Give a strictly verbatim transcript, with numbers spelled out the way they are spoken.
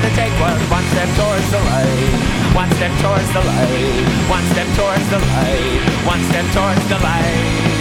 to take was one step towards the light. One step towards the light. One step towards the light. One step towards the light.